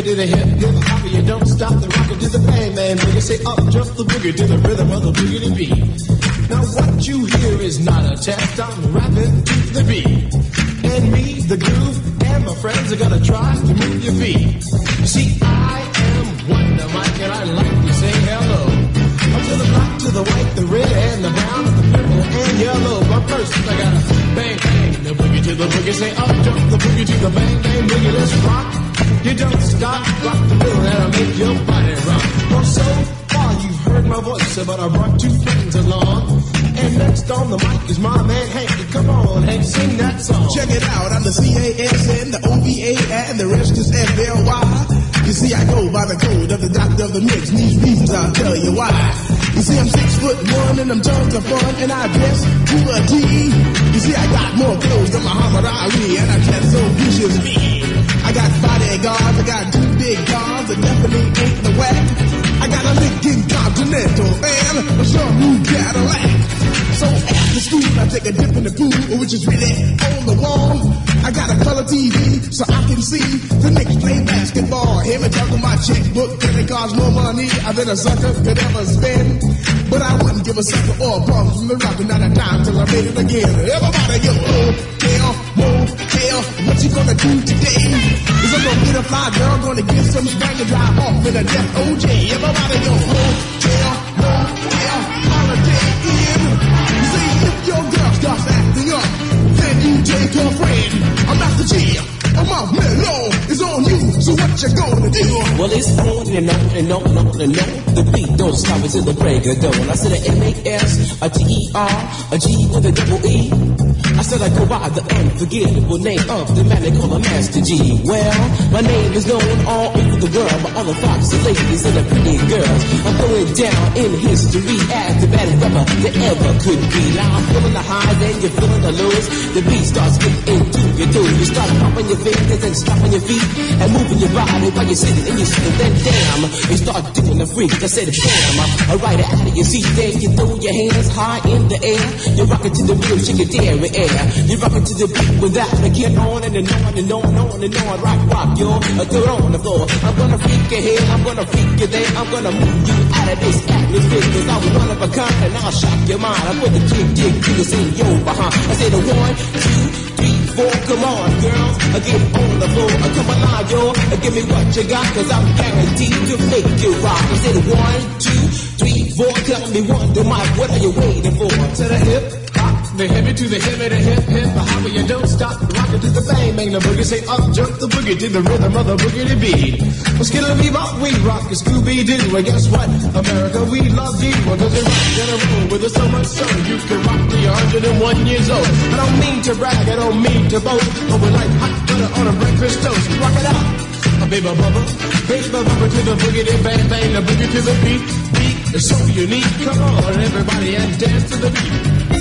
boogie to the hip, hip hop, you don't stop the rocket to the bang bang boogie. Say up, jump the boogie to the rhythm of the boogie beat. Now what you hear is not a test, I'm rapping to the beat. And me, the groove, and my friends are gonna try to move your feet. You see, I am Wonder Mike, and I like to say hello. Up to the black, to the white, the red, and the brown, the purple, and yellow. But first, I gotta bang, bang, the boogie to the boogie. Say up, jump the boogie to the bang, bang, boogie. Let's rock. You don't stop, rock the middle, that'll make your body rock. Well, so far you've heard my voice, but I brought two friends along. And next on the mic is my man Hank. Come on, Hank, sing that song. Check it out, I'm the CASN, the OVA, and the rest is FLY. You see, I go by the code of the doctor of the mix, and these reasons I'll tell you why. You see, I'm 6'1", and I'm tons of fun, and I dress to a T. You see, I got more clothes than Muhammad Ali, and I dress so viciously. I got bodyguards, I got two big guns, that definitely ain't the whack. I got a Lincoln Continental and a some new Cadillac. So after school, I take a dip in the pool, which is really on the wall. I got a color TV so I can see the Knicks play basketball. Hear me talk on my checkbook, and it costs more money than a sucker could ever spend. But I wouldn't give a sucker or a bum from the rock, not a dime till I made it again. Everybody go, hotel, motel, what you gonna do today? Is I'm gonna get a fly girl, gonna get some spank and drive off in a death OJ. Everybody go, hotel, motel, holiday in. You see, if your girl starts acting up, then you take her friend. I'm Master G, I'm off mellow, it's on you, so what you gonna do? Well, it's on and on and on and on and on. The beat don't stop until the break of dawn. I said a M-A-S, a T-E-R, a G with a double E. I said I go by the unforgettable name of the man they call a Master G. Well, my name is known all over the world by all the foxy ladies and the pretty girls. I'm going down in history as the baddest rapper that ever could be. Now I'm feeling the highs and you're feeling the lows. The beat starts getting into your toe. You start popping your fingers and stomping your feet and moving your body while you're sitting and you're sitting. Then damn, you start doing the freak. I said damn, I ride it out of your seat. Then you throw your hands high in the air. You're rocking to the real shake your dairy air. You're rocking to the beat without to get on and on and on and on and on. Rock, yo, throw it on the floor. I'm gonna freak you here, I'm gonna freak you there. I'm gonna move you out of this atmosphere, cause I'm one of a kind and I'll shock your mind. I put the jig jiggers in your behind. I say the 1, 2, 3, 4, come on, girls, get on the floor. Come alive, yo, give me what you got, cause I'm guaranteed to make you rock. I say the 1, 2, 3, 4, tell me Wonder Mike, what are you waiting for? To the hip, hop, the hippie to the hippie, the hip, hip, the hopper, you don't stop, rock it to the bang, bang, the boogie, say up, jump the boogie to the rhythm of the boogie beat. Well, skittle bebop, we rock a Scooby-Doo, and guess what? America, we love you, because you rock in a room with us so much so, you can rock till you're 101 years old. I don't mean to brag, I don't mean to boast, but we're like hot butter on a breakfast toast. Rock it out, baby bubba to the boogie, the bang, bang, the boogie to the beat, beat is so unique. Come on, everybody, and dance to the beat.